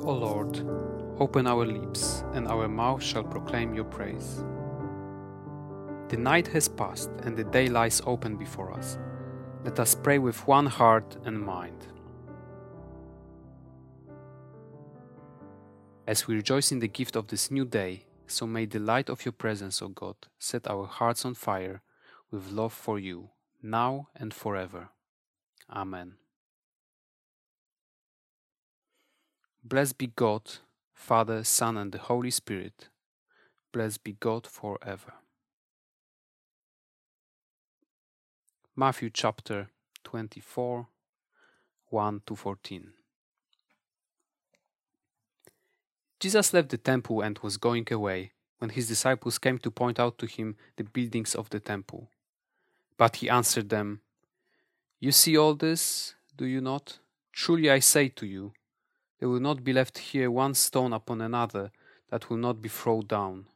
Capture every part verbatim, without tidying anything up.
O Lord, open our lips, and our mouth shall proclaim your praise. The night has passed, and the day lies open before us. Let us pray with one heart and mind. As we rejoice in the gift of this new day, so may the light of your presence, O God, set our hearts on fire with love for you, now and forever. Amen. Blessed be God, Father, Son, and the Holy Spirit. Blessed be God forever. Matthew chapter twenty-four, one to fourteen. Jesus left the temple and was going away, when his disciples came to point out to him the buildings of the temple. But he answered them, "You see all this, do you not? Truly I say to you, there will not be left here one stone upon another that will not be thrown down."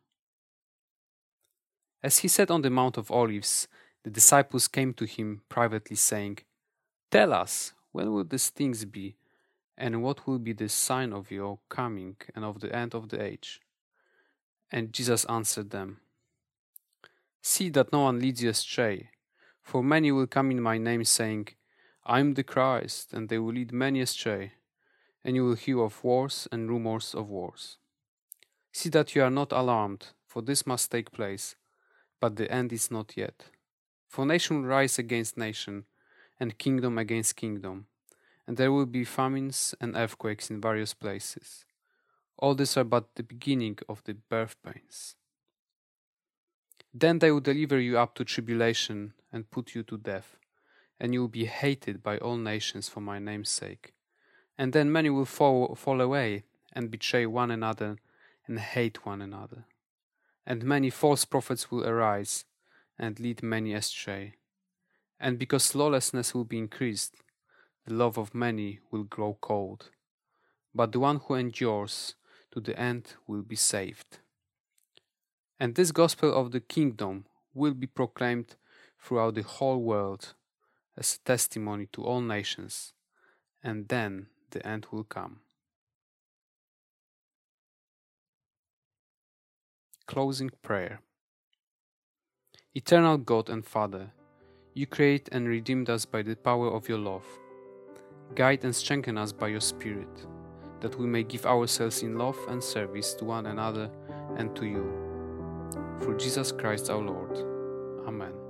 As he sat on the Mount of Olives, the disciples came to him privately, saying, "Tell us, when will these things be, and what will be the sign of your coming and of the end of the age?" And Jesus answered them, "See that no one leads you astray, for many will come in my name, saying, 'I am the Christ,' and they will lead many astray. And you will hear of wars and rumors of wars. See that you are not alarmed, for this must take place, but the end is not yet. For nation will rise against nation, and kingdom against kingdom, and there will be famines and earthquakes in various places. All these are but the beginning of the birth pains. Then they will deliver you up to tribulation and put you to death, and you will be hated by all nations for my name's sake. And then many will fall, fall away and betray one another and hate one another. And many false prophets will arise and lead many astray. And because lawlessness will be increased, the love of many will grow cold. But the one who endures to the end will be saved. And this gospel of the kingdom will be proclaimed throughout the whole world as a testimony to all nations, and then the end will come. Closing prayer. Eternal God and Father, you create and redeemed us by the power of your love. Guide and strengthen us by your Spirit, that we may give ourselves in love and service to one another and to you. Through Jesus Christ our Lord. Amen.